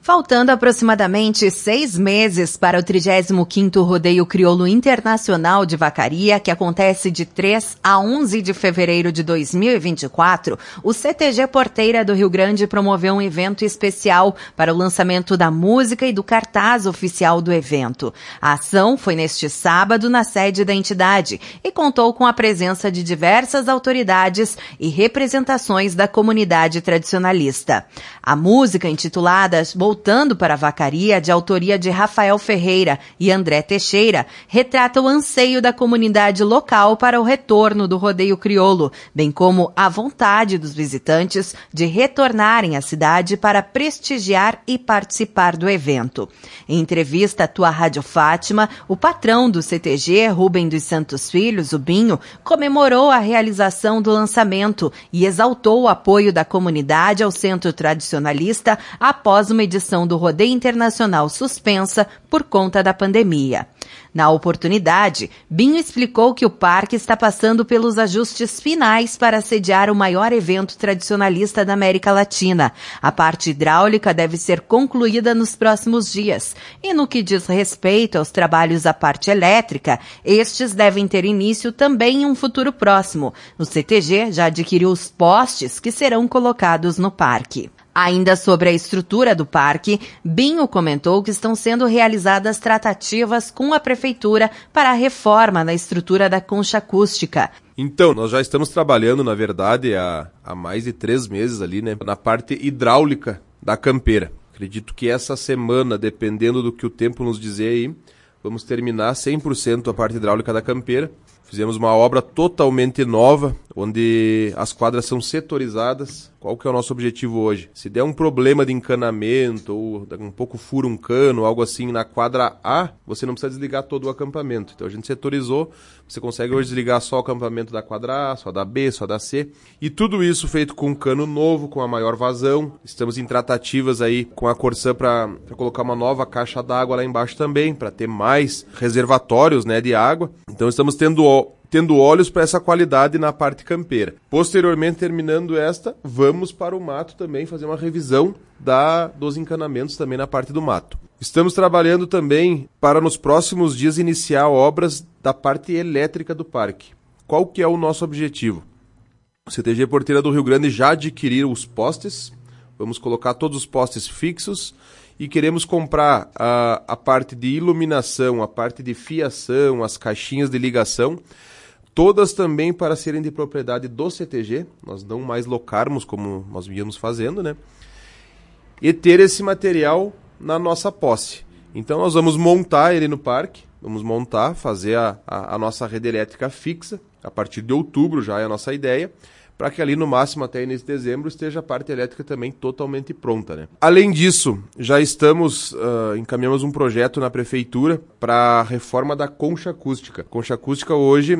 Faltando aproximadamente 6 meses para o 35º Rodeio Crioulo Internacional de Vacaria, que acontece de 3 a 11 de fevereiro de 2024, o CTG Porteira do Rio Grande promoveu um evento especial para o lançamento da música e do cartaz oficial do evento. A ação foi neste sábado na sede da entidade e contou com a presença de diversas autoridades e representações da comunidade tradicionalista. A música, intitulada Voltando para a Vacaria, de autoria de Rafael Ferreira e André Teixeira, retrata o anseio da comunidade local para o retorno do rodeio crioulo, bem como a vontade dos visitantes de retornarem à cidade para prestigiar e participar do evento. Em entrevista à Tua Rádio Fátima, o patrão do CTG, Rubem dos Santos Filhos, o Binho, comemorou a realização do lançamento e exaltou o apoio da comunidade ao centro tradicionalista após uma edição do Rodeio Internacional suspensa por conta da pandemia. Na oportunidade, Binho explicou que o parque está passando pelos ajustes finais para sediar o maior evento tradicionalista da América Latina. A parte hidráulica deve ser concluída nos próximos dias. E no que diz respeito aos trabalhos da parte elétrica, estes devem ter início também em um futuro próximo. O CTG já adquiriu os postes que serão colocados no parque. Ainda sobre a estrutura do parque, Binho comentou que estão sendo realizadas tratativas com a prefeitura para a reforma na estrutura da concha acústica. Então, nós já estamos trabalhando, na verdade, há mais de 3 meses ali, né, na parte hidráulica da campeira. Acredito que essa semana, dependendo do que o tempo nos dizer aí, vamos terminar 100% a parte hidráulica da campeira. Fizemos uma obra totalmente nova, onde as quadras são setorizadas. Qual que é o nosso objetivo hoje? Se der um problema de encanamento, ou um pouco fura um cano, algo assim na quadra A, você não precisa desligar todo o acampamento. Então a gente setorizou, você consegue hoje desligar só o acampamento da quadra A, só da B, só da C. E tudo isso feito com um cano novo, com a maior vazão. Estamos em tratativas aí com a Corsã para colocar uma nova caixa d'água lá embaixo também, para ter mais reservatórios, né, de água. Então estamos tendo olhos para essa qualidade na parte campeira. Posteriormente, terminando esta, vamos para o mato também fazer uma revisão dos encanamentos também na parte do mato. Estamos trabalhando também para nos próximos dias iniciar obras da parte elétrica do parque. Qual que é o nosso objetivo? O CTG Porteira do Rio Grande já adquiriu os postes, vamos colocar todos os postes fixos e queremos comprar a parte de iluminação, a parte de fiação, as caixinhas de ligação, todas também para serem de propriedade do CTG, nós não mais locarmos como nós víamos fazendo, né? E ter esse material na nossa posse. Então nós vamos montar ele no parque, fazer a nossa rede elétrica fixa, a partir de outubro já é a nossa ideia, para que ali no máximo até início de dezembro esteja a parte elétrica também totalmente pronta, né? Além disso, já encaminhamos um projeto na prefeitura para a reforma da concha acústica. A concha acústica hoje,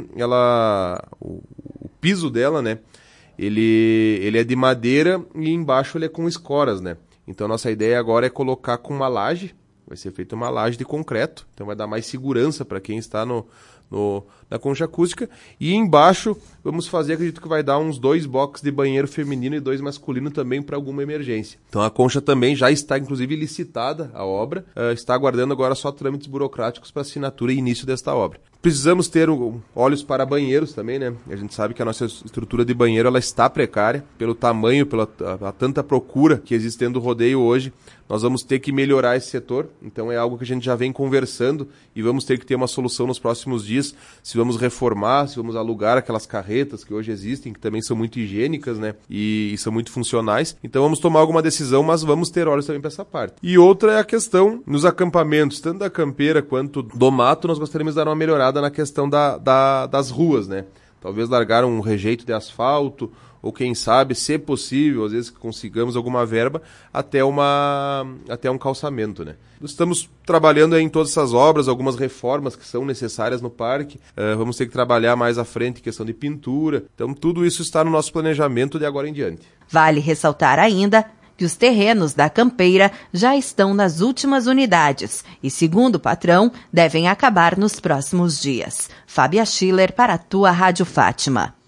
o piso dela, né, ele é de madeira e embaixo ele é com escoras, né? Então nossa ideia agora é colocar com uma laje, vai ser feita uma laje de concreto, então vai dar mais segurança para quem está na concha acústica, e embaixo vamos fazer, acredito que vai dar uns 2 boxes de banheiro feminino e 2 masculino também para alguma emergência. Então a concha também já está inclusive licitada, a obra, está aguardando agora só trâmites burocráticos para assinatura e início desta obra. Precisamos ter olhos para banheiros também, né? A gente sabe que a nossa estrutura de banheiro ela está precária, pelo tamanho, pela tanta procura que existe dentro do rodeio hoje. Nós vamos ter que melhorar esse setor, então é algo que a gente já vem conversando e vamos ter que ter uma solução nos próximos dias, se vamos reformar, se vamos alugar aquelas carretas que hoje existem, que também são muito higiênicas, né, e são muito funcionais. Então vamos tomar alguma decisão, mas vamos ter olhos também para essa parte. E outra é a questão nos acampamentos, tanto da campeira quanto do mato, nós gostaríamos de dar uma melhorada na questão das ruas, né, talvez largar um rejeito de asfalto, ou quem sabe, se possível, às vezes consigamos alguma verba, até um calçamento, né? Estamos trabalhando em todas essas obras, algumas reformas que são necessárias no parque, vamos ter que trabalhar mais à frente em questão de pintura, então tudo isso está no nosso planejamento de agora em diante. Vale ressaltar ainda que os terrenos da campeira já estão nas últimas unidades e, segundo o patrão, devem acabar nos próximos dias. Fábia Schiller para a Tua Rádio Fátima.